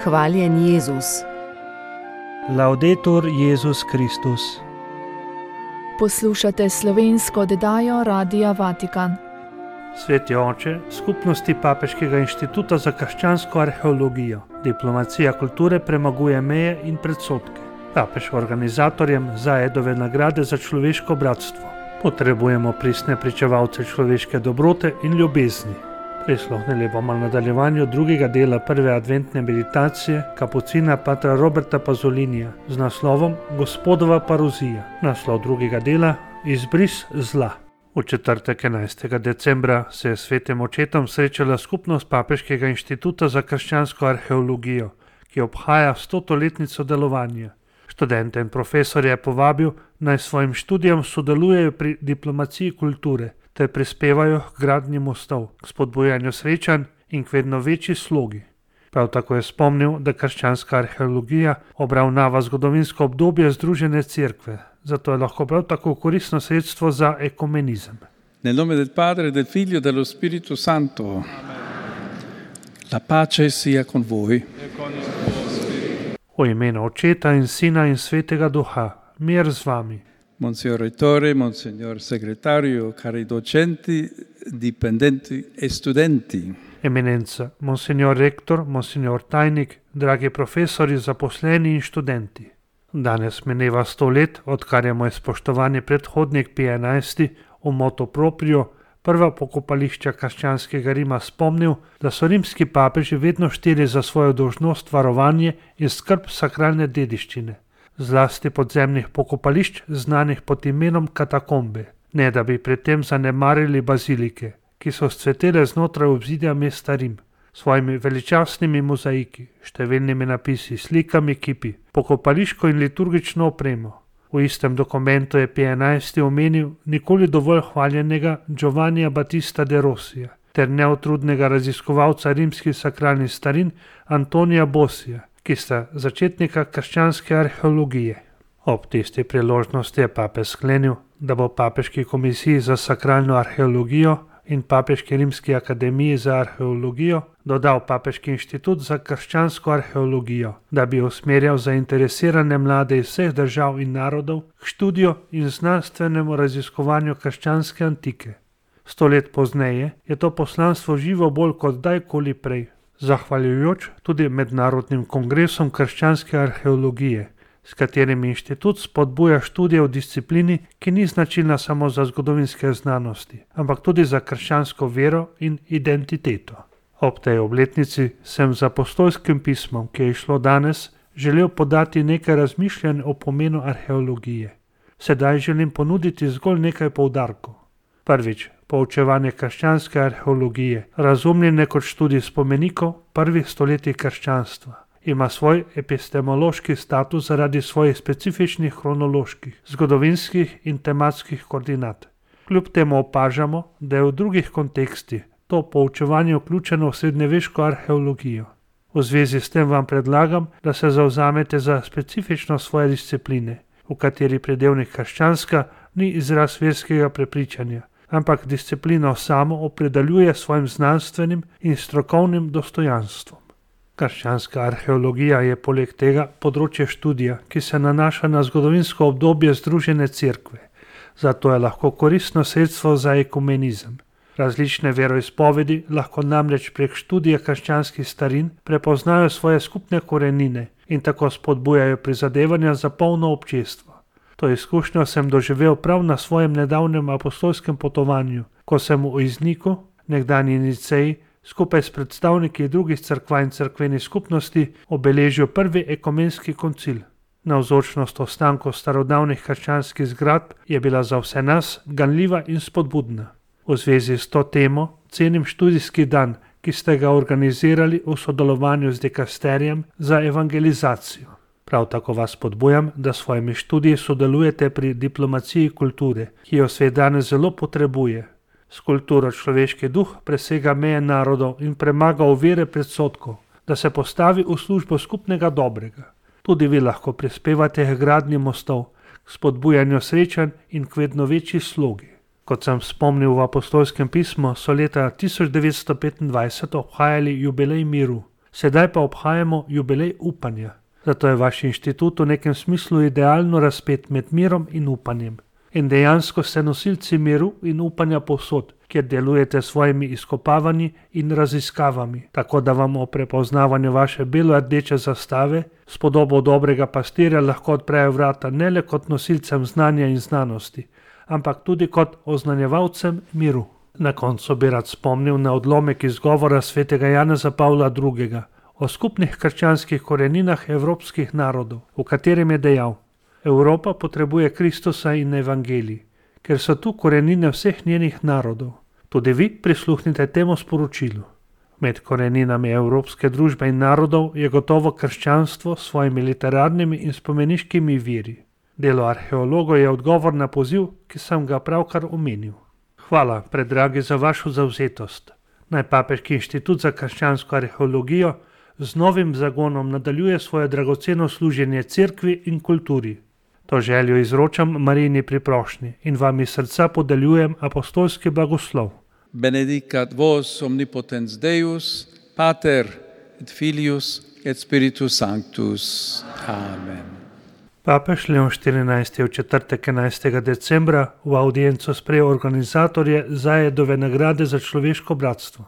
Hvaljen Jezus. Laudetur Jezus Kristus. Poslušate slovensko oddajo Radia Vatikan. Sveti oče Skupnosti Papeškega inštituta za krščansko arheologijo. Diplomacija kulture premaguje meje in predsodke. Papež organizatorjem Zajedove nagrade za človeško bratstvo. Potrebujemo pristne pričevalce človeške dobrote in ljubezni. Prisluhnili bomo nadaljevanju drugega dela prve adventne meditacije kapucina patra Roberta Pazolinija z naslovom Gospodova paruzija. Naslov drugega dela Izbris zla. V četrtek 11. decembra se je s svetim očetom srečala skupnost Papeškega inštituta za krščansko arheologijo, ki obhaja 100-letnico delovanja. Študente in profesorje je povabil, naj svojim študijam sodelujejo pri diplomaciji kulture ter prispevajo k gradnji mostov, k spodbujanju srečanj in k vedno večji slogi. Prav tako je spomnil, da krščanska arheologija obravnava zgodovinsko obdobje Združene cerkve, zato je lahko prav tako koristno sredstvo za ekumenizem. Nel nome del Padre, del Figlio e dello Spirito Santo. La pace sia con voi. V imenu Očeta in Sina in Svetega Duha, mir z vami. Monsignor Rettore, Monsignor Segretario, cari docenti, dipendenti e studenti. Eminenca, Monsignor Rektor, Monsignor Tajnik, dragi profesori, zaposleni in študenti. Danes mineva 100 let, odkar je moj spoštovani predhodnik Pij XI v motu proprio, prva pokopališča krščanskega Rima, spomnil, da so rimski papeži vedno šteli za svojo dolžnost varovanje in skrb sakralne dediščine, zlasti podzemnih pokopališč, znanih pod imenom katakombe, ne da bi pri tem zanemarili bazilike, ki so scvetele znotraj obzidja mesta Rim, svojimi veličastnimi mozaiki, številnimi napisi, slikami, kipi, pokopališko in liturgično opremo. V istem dokumentu je Pij XI omenil nikoli dovolj hvaljenega Giovannija Battista de Rossija ter neutrudnega raziskovalca rimskih sakralnih starin Antonija Bosija, ki sta začetnika krščanske arheologije. Ob tisti priložnosti je papež sklenil, da bo Papeški komisiji za sakralno arheologijo in Papeški rimski akademiji za arheologijo dodal Papeški inštitut za krščansko arheologijo, da bi usmerjal zainteresirane mlade iz vseh držav in narodov k študiju in znanstvenemu raziskovanju krščanske antike. 100 let pozneje je to poslanstvo živo bolj kot kdajkoli prej, zahvaljujoč tudi mednarodnim kongresom krščanske arheologije, s katerimi inštitut spodbuja študije v disciplini, ki ni značilna samo za zgodovinske znanosti, ampak tudi za krščansko vero in identiteto. Ob tej obletnici sem z apostolskim pismom, ki je išlo danes, želel podati nekaj razmišljanj o pomenu arheologije. Sedaj želim ponuditi zgolj nekaj poudarkov. Prvič, poučevanje krščanske arheologije, razumljene kot študij spomenikov prvih stoletij krščanstva, ima svoj epistemološki status zaradi svojih specifičnih kronoloških, zgodovinskih in tematskih koordinat. Kljub temu opažamo, da je v drugih kontekstih to poučevanje vključeno v srednjeveško arheologijo. V zvezi s tem vam predlagam, da se zavzamete za specifično svoje discipline, v kateri pridevnik krščanska ni izraz verskega prepričanja, ampak disciplino samo opredeljuje svojim znanstvenim in strokovnim dostojanstvom. Krščanska arheologija je poleg tega področje študija, ki se nanaša na zgodovinsko obdobje Združene cerkve, zato je lahko koristno sredstvo za ekumenizem. Različne veroizpovedi lahko namreč prek študija krščanskih starin prepoznajo svoje skupne korenine in tako spodbujajo prizadevanja za polno občestvo. To izkušnjo sem doživel prav na svojem nedavnem apostolskem potovanju, ko sem v Izniku, nekdanji Niceji, skupaj s predstavniki drugih cerkva in cerkvenih skupnosti obeležil prvi ekumenski koncil. Navzočnost ostankov starodavnih krščanskih zgradb je bila za vse nas ganljiva in spodbudna. V zvezi s to temo cenim študijski dan, ki ste ga organizirali v sodelovanju z dikasterijem za evangelizacijo. Prav tako vas spodbujam, da s svojimi študiji sodelujete pri diplomaciji kulture, ki jo svet danes zelo potrebuje. S kulturo človeški duh presega meje narodov in premaga ovire predsodkov, da se postavi v službo skupnega dobrega. Tudi vi lahko prispevate k gradnji mostov, k spodbujanju srečanj in k vedno večji slogi. Kot sem spomnil v apostolskem pismu, so leta 1925 obhajali jubilej miru. Sedaj pa obhajamo jubilej upanja. Zato je vaš inštitut v nekem smislu idealno razpet med mirom in upanjem. In dejansko ste nosilci miru in upanja povsod, kjer delujete s svojimi izkopavanji in raziskavami, tako da vam o prepoznavanju vaše belo-rdeče zastave s podobo dobrega pastirja lahko odprejo vrata ne le kot nosilcem znanja in znanosti, ampak tudi kot oznanjevalcem miru. Na koncu bi rad spomnil na odlomek iz govora svetega Janeza Pavla II. O skupnih krščanskih koreninah evropskih narodov, v katerem je dejal: Evropa potrebuje Kristusa in evangelij, ker so tu korenine vseh njenih narodov. Tudi vi prisluhnite temu sporočilu. Med koreninami evropske družbe in narodov je gotovo krščanstvo s svojimi literarnimi in spomeniškimi viri. Delo arheologov je odgovor na poziv, ki sem ga pravkar omenil. Hvala, predragi, za vašo zavzetost. Naj Papeški inštitut za krščansko arheologijo z novim zagonom nadaljuje svoje dragoceno služenje cerkvi in kulturi. To željo izročam Marijini priprošnji in vam iz srca podeljujem apostolski blagoslov. Benedicat vos omnipotens Deus, Pater et Filius et Spiritus Sanctus. Amen. Papež Leon XIV. Je v četrtek 11. decembra v audienco sprejel organizatorje Zajedove nagrade za človeško bratstvo.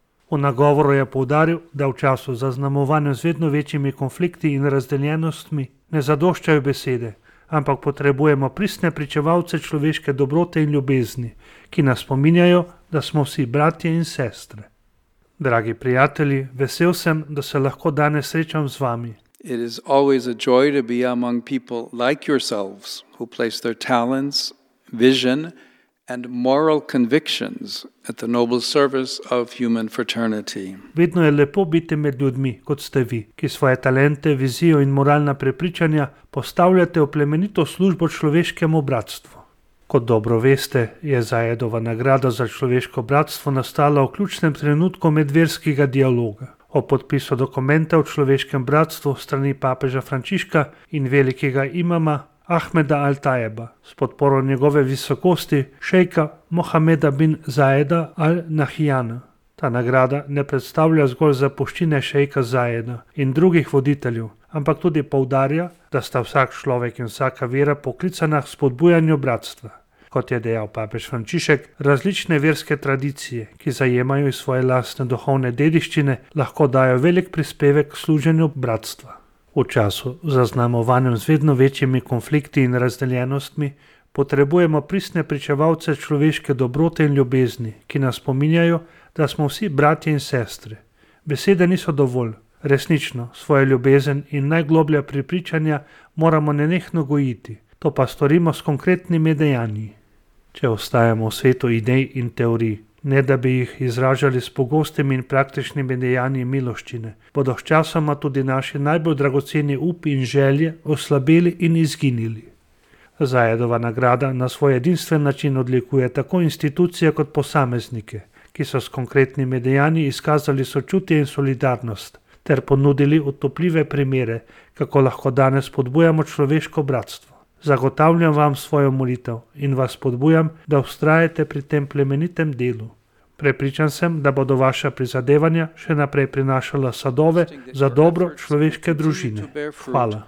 V nagovoru je poudaril, da v času zaznamovanja z vedno večjimi konflikti in razdeljenostmi ne zadoščajo besede, ampak potrebujemo pristne pričevalce človeške dobrote in ljubezni, ki nas spominjajo, da smo vsi bratje in sestre. Dragi prijatelji, vesel sem, da se lahko danes srečam z vami. It is always a joy to be among people like yourselves who place their talents, vision, and moral convictions at the noble service of human fraternity. Vedno je lepo biti med ljudmi, kot ste vi, ki svoje talente, vizijo in moralna prepričanja postavljate v plemenito službo človeškemu bratstvu. Kot dobro veste, je Zajedova nagrada za človeško bratstvo nastala v ključnem trenutku medverskega dialoga. O podpisu dokumenta o človeškem bratstvu strani papeža Frančiška in velikega imama Ahmeda Al-Tajeba s podporo njegove visokosti šejka Mohameda bin Zajeda Al-Nahjana. Ta nagrada ne predstavlja zgolj zapuščine šejka Zajeda in drugih voditeljev, ampak tudi poudarja, da sta vsak človek in vsaka vera poklicana k spodbujanju bratstva. Kot je dejal papež Frančišek, različne verske tradicije, ki zajemajo iz svoje lastne duhovne dediščine, lahko dajo velik prispevek k služenju bratstva. V času zaznamovanjem z vedno večjimi konflikti in razdeljenostmi potrebujemo pristne pričevalce človeške dobrote in ljubezni, ki nas spominjajo, da smo vsi bratje in sestre. Besede niso dovolj. Resnično, svojo ljubezen in najgloblja prepričanja moramo nenehno gojiti. To pa storimo s konkretnimi dejanji. Če ostajamo v svetu idej in teorij, ne da bi jih izražali s pogostimi in praktičnimi dejanji miloščine, bodo sčasoma tudi naši najbolj dragoceni upi in želje oslabeli in izginili. Zajedova nagrada na svoj edinstven način odlikuje tako institucije kot posameznike, ki so s konkretnimi dejanji izkazali sočutje in solidarnost, ter ponudili utopljive primere, kako lahko danes spodbujamo človeško bratstvo. Zagotavljam vam svojo molitev in vas spodbujam, da vztrajate pri tem plemenitem delu. Prepričan sem, da bodo vaša prizadevanja še naprej prinašala sadove za dobro človeške družine. Hvala.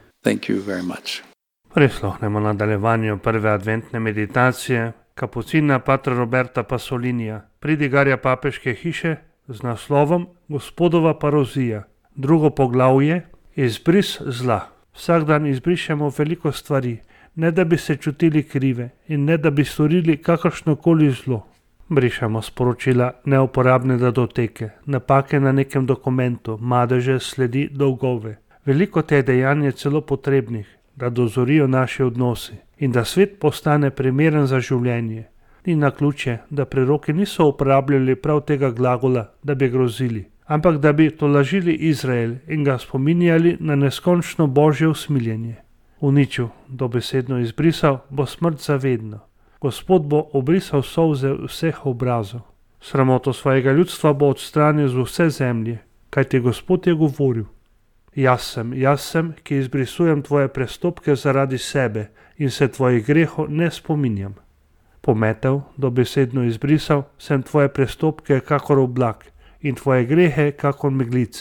Prisluhnemo nadaljevanju prve adventne meditacije kapucina Patra Roberta Pasolinija, pridigarja papeške hiše z naslovom Gospodova parozija. Drugo poglavje, izbris zla. Vsak dan izbrišemo veliko stvari, ne da bi se čutili krive in ne da bi storili kakršnokoli zlo. Brišemo sporočila, neuporabne datoteke, napake na nekem dokumentu, madeže, sledi, dolgove. Veliko teh dejanj je celo potrebnih, da dozorijo naše odnose in da svet postane primeren za življenje. Ni naključje, da preroki niso uporabljali prav tega glagola, da bi grozili, ampak da bi tolažili Izrael in ga spominjali na neskončno božje usmiljenje. Uničil, dobesedno izbrisal, bo smrt zavedno. Gospod bo obrisal solze vseh obrazov. Sramoto svojega ljudstva bo odstranil z vse zemlje, kajti Gospod je govoril: jaz sem, ki izbrisujem tvoje prestopke zaradi sebe in se tvojih grehov ne spominjam. Pometel, dobesedno izbrisal, sem tvoje prestopke kakor oblak in tvoje grehe kakor meglice.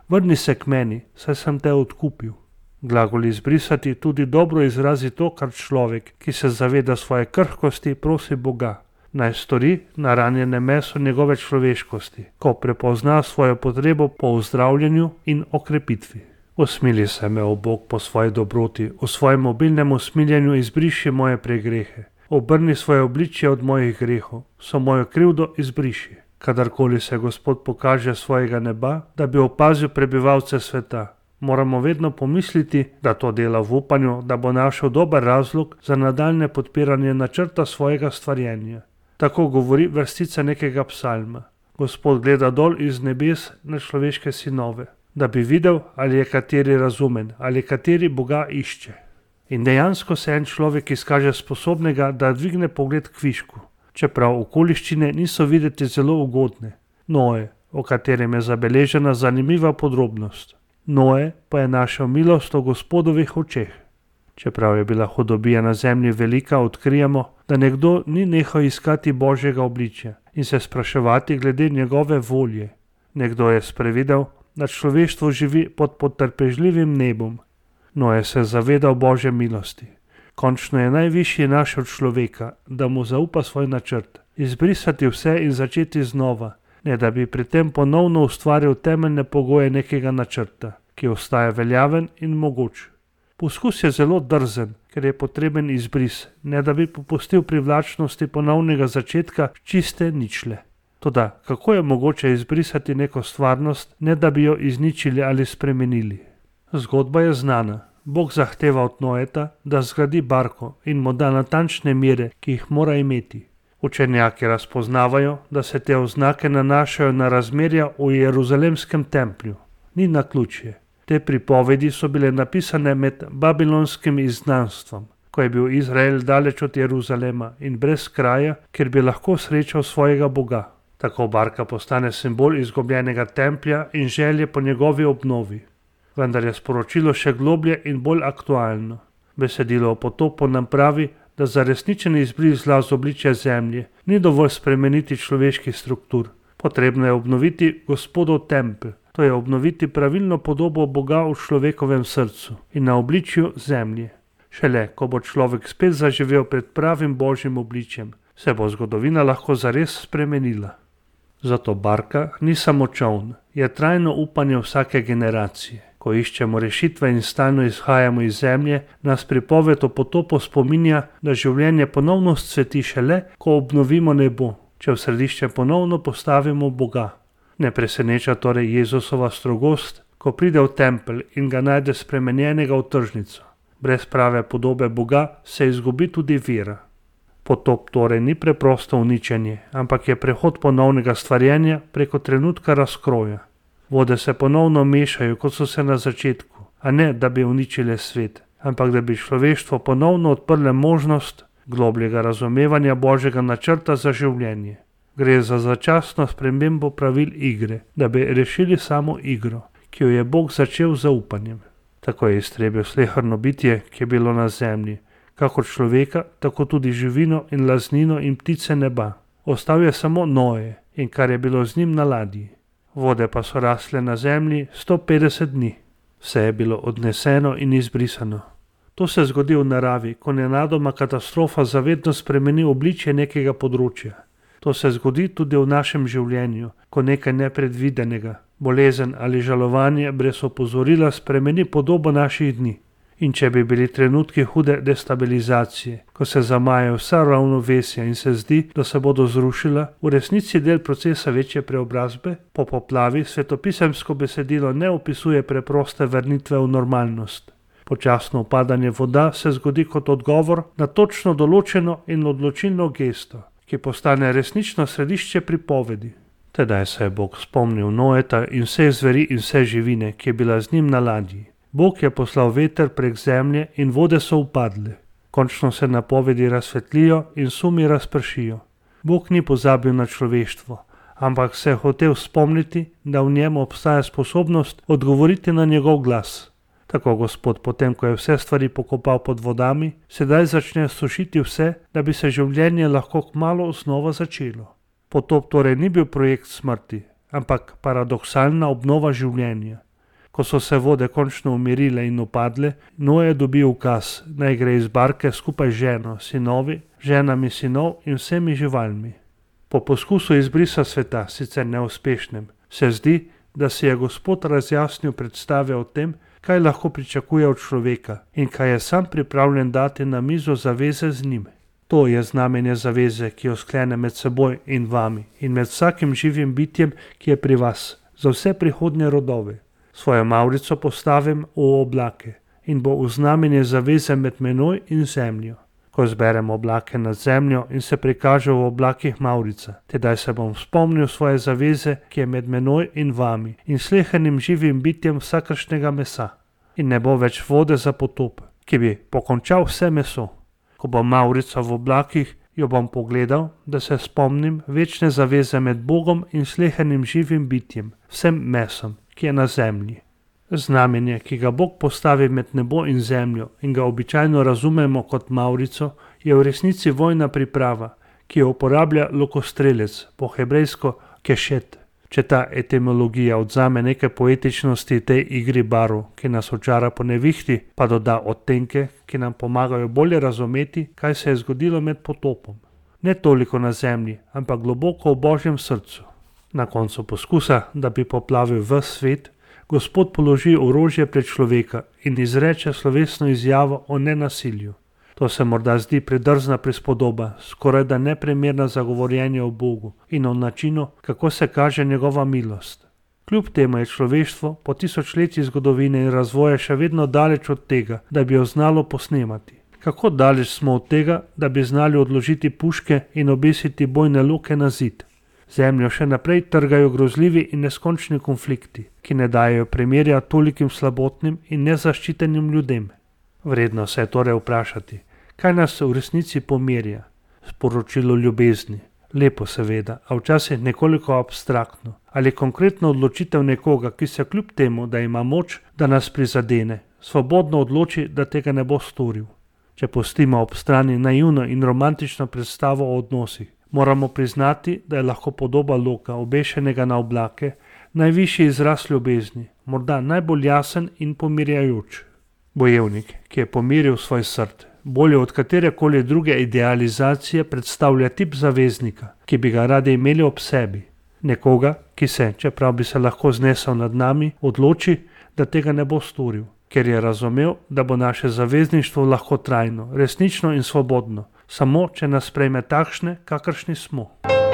vrni se k meni, saj sem te odkupil. Glagol izbrisati tudi dobro izrazi to, kar človek, ki se zaveda svoje krhkosti, prosi Boga, naj stori na ranjene meso njegove človeškosti, ko prepozna svojo potrebo po ozdravljenju in okrepitvi. Usmili se me, o Bog, po svoji dobroti, v svojem obilnem usmiljenju izbriši moje pregrehe, obrni svoje obličje od mojih grehov, so mojo krivdo izbriši. Kadarkoli se Gospod pokaže svojega neba, da bi opazil prebivalce sveta, moramo vedno pomisliti, da to dela v upanju, da bo našel dober razlog za nadaljne podpiranje načrta svojega stvarjenja. Tako govori vrstica nekega psalma. Gospod gleda dol iz nebes na človeške sinove, da bi videl, ali je kateri razumen, ali kateri Boga išče. In dejansko se en človek izkaže sposobnega, da dvigne pogled k višku, čeprav okoliščine niso videti zelo ugodne. Noe, o katerem je zabeležena zanimiva podrobnost. Noe pa je našel milost v Gospodovih očeh. Čeprav je bila hudobija na zemlji velika, odkrijemo, da nekdo ni nehal iskati Božjega obličja in se spraševati glede njegove volje. Nekdo je sprevidel, da človeštvo živi pod potrpežljivim nebom. Noe se je zavedal Božje milosti. Končno je najvišji našel človeka, da mu zaupa svoj načrt, izbrisati vse in začeti znova, ne da bi pri tem ponovno ustvaril temeljne pogoje nekega načrta, ki ostaja veljaven in mogoč. Poskus je zelo drzen, ker je potreben izbris, ne da bi popustil privlačnosti ponovnega začetka čiste ničle. Toda, kako je mogoče izbrisati neko stvarnost, ne da bi jo izničili ali spremenili? Zgodba je znana. Bog zahteva od Noeta, da zgradi barko in mu da natančne mere, ki jih mora imeti. Učenjaki razpoznavajo, da se te oznake nanašajo na razmerja v Jeruzalemskem templju. Ni naključje. Te pripovedi so bile napisane med babilonskim izgnanstvom, ko je bil Izrael daleč od Jeruzalema in brez kraja, kjer bi lahko srečal svojega Boga. Tako barka postane simbol izgubljenega templja in želje po njegovi obnovi. Vendar je sporočilo še globlje in bolj aktualno. Besedilo o potopu nam pravi, da za resničen izbris zla z obličja zemlje ni dovolj spremeniti človeških struktur. Potrebno je obnoviti Gospodov tempelj, to je obnoviti pravilno podobo Boga v človekovem srcu in na obličju zemlje. Šele, ko bo človek spet zaživel pred pravim Božjim obličjem, se bo zgodovina lahko zares spremenila. Zato barka ni samo čoln, je trajno upanje vsake generacije. Ko iščemo rešitve in stalno izhajamo iz zemlje, nas pripoved o potopu spominja, da življenje ponovno scveti šele, ko obnovimo nebo, če v središče ponovno postavimo Boga. Ne preseneča torej Jezusova strogost, ko pride v tempelj in ga najde spremenjenega v tržnico. Brez prave podobe Boga se izgubi tudi vera. Potop torej ni preprosto uničenje, ampak je prehod ponovnega stvarjenja preko trenutka razkroja. Vode se ponovno mešajo, kot so se na začetku, a ne, da bi uničile svet, ampak da bi človeštvo ponovno odprle možnost globljega razumevanja Božjega načrta za življenje. Gre za začasno spremembo pravil igre, da bi rešili samo igro, ki jo je Bog začel z zaupanjem. Tako je iztrebil sleherno bitje, ki je bilo na zemlji, kakor človeka, tako tudi živino in laznino in ptice neba. Ostal je samo Noe in kar je bilo z njim na ladji. Vode pa so rasle na zemlji 150 dni. Vse je bilo odneseno in izbrisano. To se zgodi v naravi, ko nenadoma katastrofa zavedno spremeni obličje nekega področja. To se zgodi tudi v našem življenju, ko nekaj nepredvidenega, bolezen ali žalovanje brez opozorila spremeni podobo naših dni. In če bi bili trenutki hude destabilizacije, ko se zamajajo vsa ravnovesja in se zdi, da se bodo zrušila, v resnici del procesa večje preobrazbe, po poplavi svetopisemsko besedilo ne opisuje preproste vrnitve v normalnost. Počasno upadanje voda se zgodi kot odgovor na točno določeno in odločilno gesto, ki postane resnično središče pripovedi. Tedaj se je Bog spomnil Noeta in vse zveri in vse živine, ki je bila z njim na ladji. Bog je poslal veter prek zemlje in vode so upadle. Končno se napovedi razsvetlijo in sumi razpršijo. Bog ni pozabil na človeštvo, ampak se je hotel spomniti, da v njem obstaja sposobnost odgovoriti na njegov glas. Tako Gospod, potem ko je vse stvari pokopal pod vodami, sedaj začne sušiti vse, da bi se življenje lahko kmalu znova začelo. Potop torej ni bil projekt smrti, ampak paradoksalna obnova življenja. Ko so se vode končno umirile in upadle, Noe je dobil ukaz, naj gre iz barke skupaj z ženo, sinovi, ženami sinov in vsemi živalmi. Po poskusu izbrisa sveta, sicer neuspešnem, se zdi, da si je Gospod razjasnil predstave o tem, kaj lahko pričakuje od človeka in kaj je sam pripravljen dati na mizo zaveze z njim. To je znamenje zaveze, ki jo sklene med seboj in vami in med vsakim živim bitjem, ki je pri vas, za vse prihodnje rodove. Svojo mavrico postavim v oblake in bo v znamenje zaveze med menoj in zemljo. Ko zberem oblake nad zemljo in se prikaže v oblakih mavrica, tedaj se bom spomnil svoje zaveze, ki je med menoj in vami in slehernim živim bitjem vsakršnega mesa. In ne bo več vode za potop, ki bi pokončal vse meso. Ko bom mavrica v oblakih, jo bom pogledal, da se spomnim večne zaveze med Bogom in slehernim živim bitjem, vsem mesom, ki je na zemlji. Znamenje, ki ga Bog postavi med nebo in zemljo in ga običajno razumemo kot mavrico, je v resnici vojna priprava, ki jo uporablja lokostrelec, po hebrejsko kešet. Če ta etimologija odzame nekaj poetičnosti tej igri barv, ki nas očara po nevihti, pa doda odtenke, ki nam pomagajo bolje razumeti, kaj se je zgodilo med potopom. Ne toliko na zemlji, ampak globoko v Božjem srcu. Na koncu poskusa, da bi poplavil ves svet, Gospod položi orožje pred človeka in izreče slovesno izjavo o nenasilju. To se morda zdi predrzna prispodoba, skoraj da neprimerna za govorjenje o Bogu in o načinu, kako se kaže njegova milost. Kljub temu je človeštvo po tisočletji zgodovine in razvoja še vedno daleč od tega, da bi jo znalo posnemati. Kako daleč smo od tega, da bi znali odložiti puške in obesiti bojne luke na zid? Zemljo še naprej trgajo grozljivi in neskončni konflikti, ki ne dajejo primerja tolikim slabotnim in nezaščitenim ljudem. Vredno se je torej vprašati, kaj nas v resnici pomirja. Sporočilo ljubezni, lepo seveda, a včasih nekoliko abstraktno, ali konkretno odločitev nekoga, ki se kljub temu, da ima moč, da nas prizadene, svobodno odloči, da tega ne bo storil. Če pustimo ob strani naivno in romantično predstavo o odnosih, moramo priznati, da je lahko podoba loka, obešenega na oblake, najvišji izraz ljubezni, morda najbolj jasen in pomirjajoč. Bojevnik, ki je pomiril svoj srd, bolje od katerekoli druge idealizacije predstavlja tip zaveznika, ki bi ga radi imeli ob sebi. Nekoga, ki se, čeprav bi se lahko znesel nad nami, odloči, da tega ne bo storil, ker je razumel, da bo naše zavezništvo lahko trajno, resnično in svobodno, samo če nas sprejme takšne, kakršni smo.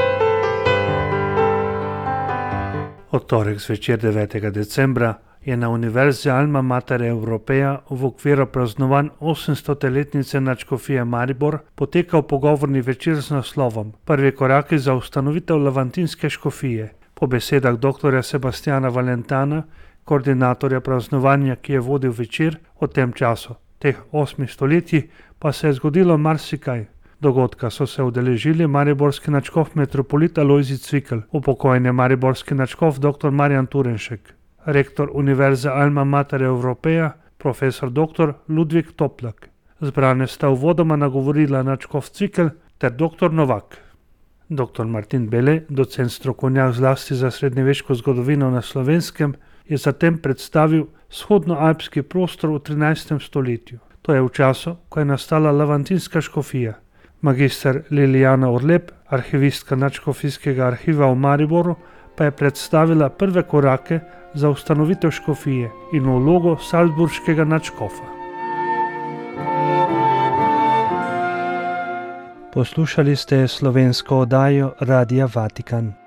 Od torek zvečer 9. decembra je na Univerzi Alma Mater Europaea v okviru praznovanj 800-letnice nadškofije Maribor potekal pogovorni večer z naslovom Prvi koraki za ustanovitev levantinske škofije. Po besedah dr. Sebastiana Valentana, koordinatorja praznovanja, ki je vodil večer, v tem času, teh 8 stoletij, pa se je zgodilo marsikaj. Dogodka so se udeležili mariborski nadškof metropolit Alojzij Cvikl, upokojeni mariborski nadškof dr. Marjan Turenšek, rektor Univerze Alma Mater Europaea, profesor dr. Ludvik Toplak. Zbrane sta uvodoma nagovorila nadškof Cvikl ter dr. Novak. Dr. Martin Bele, docent strokovnjak zlasti za srednjeveško zgodovino na Slovenskem, je zatem predstavil vzhodnoalpski prostor v 13. stoletju. To je v času, ko je nastala levantinska škofija. Magister Lilijana Orlep, arhivistka nadškofijskega arhiva v Mariboru, pa je predstavila prve korake za ustanovitev škofije in vlogo salzburškega nadškofa. Poslušali ste slovensko oddajo Radia Vatikan.